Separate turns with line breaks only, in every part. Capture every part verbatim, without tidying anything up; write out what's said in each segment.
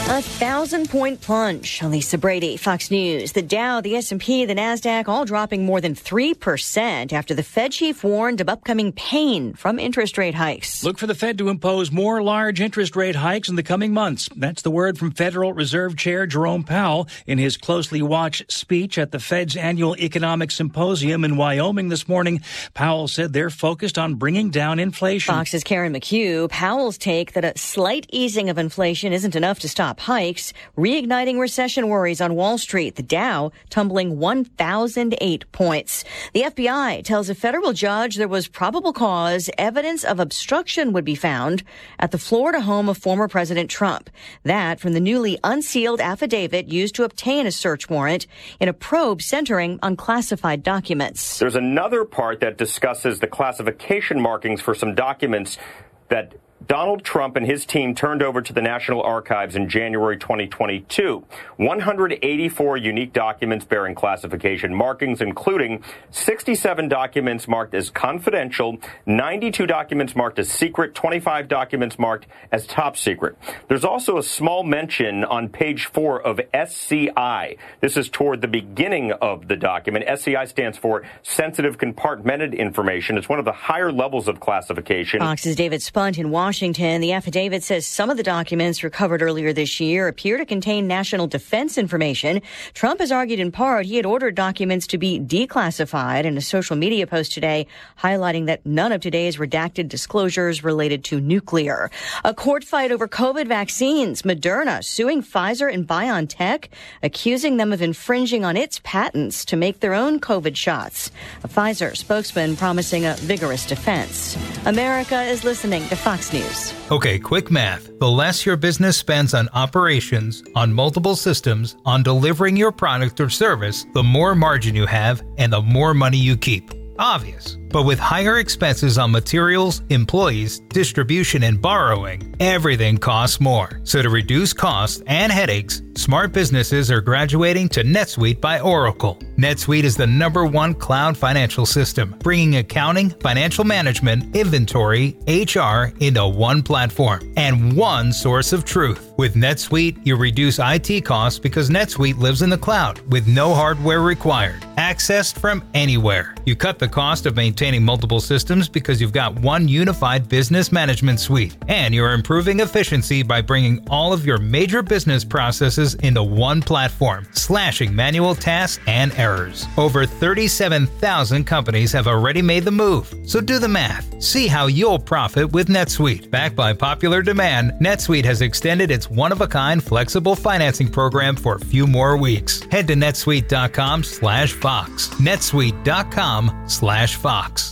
A thousand-point plunge. Lisa Brady, Fox News. The Dow, the S and P, the NASDAQ all dropping more than three percent after the Fed chief warned of upcoming pain from interest rate hikes.
Look for the Fed to impose more large interest rate hikes in the coming months. That's the word from Federal Reserve Chair Jerome Powell in his closely watched speech at the Fed's annual economic symposium in Wyoming this morning. Powell said they're focused on bringing down inflation.
Fox's Karen McHugh. Powell's take that a slight easing of inflation isn't enough to stop hikes, reigniting recession worries on Wall Street. The Dow tumbling one thousand eight points. The F B I tells a federal judge there was probable cause evidence of obstruction would be found at the Florida home of former President Trump. That from the newly unsealed affidavit used to obtain a search warrant in a probe centering on classified documents.
There's another part that discusses the classification markings for some documents that Donald Trump and his team turned over to the National Archives in January twenty twenty-two. one hundred eighty-four unique documents bearing classification markings, including sixty-seven documents marked as confidential, ninety-two documents marked as secret, twenty-five documents marked as top secret. There's also a small mention on page four of S C I. This is toward the beginning of the document. S C I stands for Sensitive Compartmented Information. It's one of the higher levels of classification.
Fox's David Spunt in Washington. Washington, the affidavit says some of the documents recovered earlier this year appear to contain national defense information. Trump has argued in part he had ordered documents to be declassified in a social media post today, highlighting that none of today's redacted disclosures related to nuclear. A court fight over COVID vaccines. Moderna suing Pfizer and BioNTech, accusing them of infringing on its patents to make their own COVID shots. A Pfizer spokesman promising a vigorous defense. America is listening to Fox News.
Okay, quick math. The less your business spends on operations, on multiple systems, on delivering your product or service, the more margin you have and the more money you keep. Obvious. But with higher expenses on materials, employees, distribution, and borrowing, everything costs more. So to reduce costs and headaches, smart businesses are graduating to NetSuite by Oracle. NetSuite is the number one cloud financial system, bringing accounting, financial management, inventory, H R into one platform and one source of truth. With NetSuite, you reduce I T costs because NetSuite lives in the cloud with no hardware required, accessed from anywhere. You cut the cost of maintaining multiple systems because you've got one unified business management suite, and you're improving efficiency by bringing all of your major business processes into one platform, slashing manual tasks and errors. Over thirty-seven thousand companies have already made the move, so do the math. See how you'll profit with NetSuite. Backed by popular demand, NetSuite has extended its one-of-a-kind flexible financing program for a few more weeks. Head to netsuite.com slash Fox. netsuite.com slash Fox.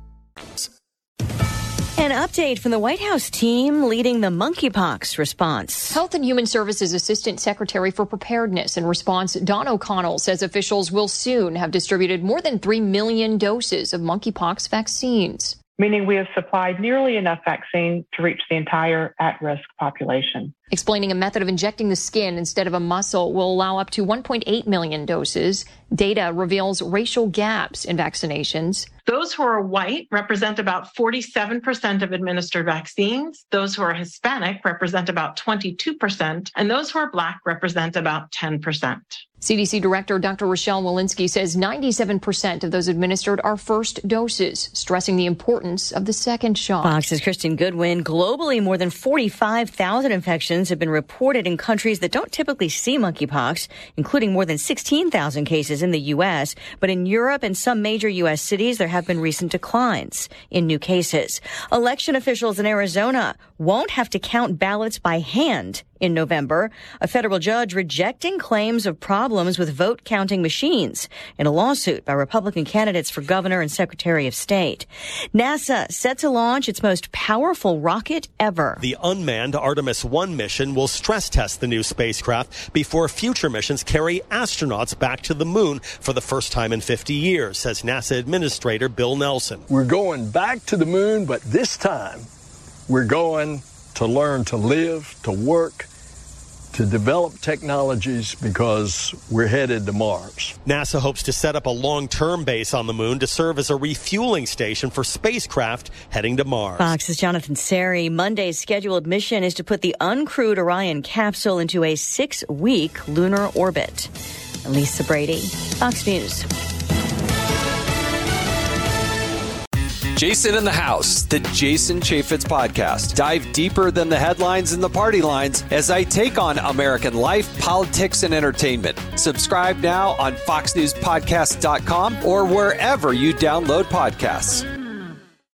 An update from the White House team leading the monkeypox response.
Health and Human Services Assistant Secretary for Preparedness and Response Don O'Connell says officials will soon have distributed more than three million doses of monkeypox vaccines.
Meaning we have supplied nearly enough vaccine to reach the entire at-risk population.
Explaining a method of injecting the skin instead of a muscle will allow up to one point eight million doses. Data reveals racial gaps in vaccinations.
Those who are white represent about forty-seven percent of administered vaccines. Those who are Hispanic represent about twenty-two percent. And those who are Black represent about ten percent.
C D C Director Doctor Rochelle Walensky says ninety-seven percent of those administered are first doses, stressing the importance of the second shot.
Fox's Kristen Goodwin. Globally, more than forty-five thousand infections have been reported in countries that don't typically see monkeypox, including more than sixteen thousand cases in the U S. But in Europe and some major U S cities, there have been recent declines in new cases. Election officials in Arizona won't have to count ballots by hand in November. A federal judge rejecting claims of problems with vote counting machines in a lawsuit by Republican candidates for governor and secretary of state. NASA set to launch its most powerful rocket ever.
The unmanned Artemis one mission will stress test the new spacecraft before future missions carry astronauts back to the moon for the first time in fifty years, says NASA Administrator Bill Nelson.
We're going back to the moon, but this time we're going to learn to live, to work, to develop technologies because we're headed to Mars.
NASA hopes to set up a long-term base on the moon to serve as a refueling station for spacecraft heading to Mars.
Fox's Jonathan Seri. Monday's scheduled mission is to put the uncrewed Orion capsule into a six-week lunar orbit. Lisa Brady, Fox News.
Jason in the House, the Jason Chaffetz podcast. Dive deeper than the headlines and the party lines as I take on American life, politics, and entertainment. Subscribe now on fox news podcast dot com or wherever you download podcasts.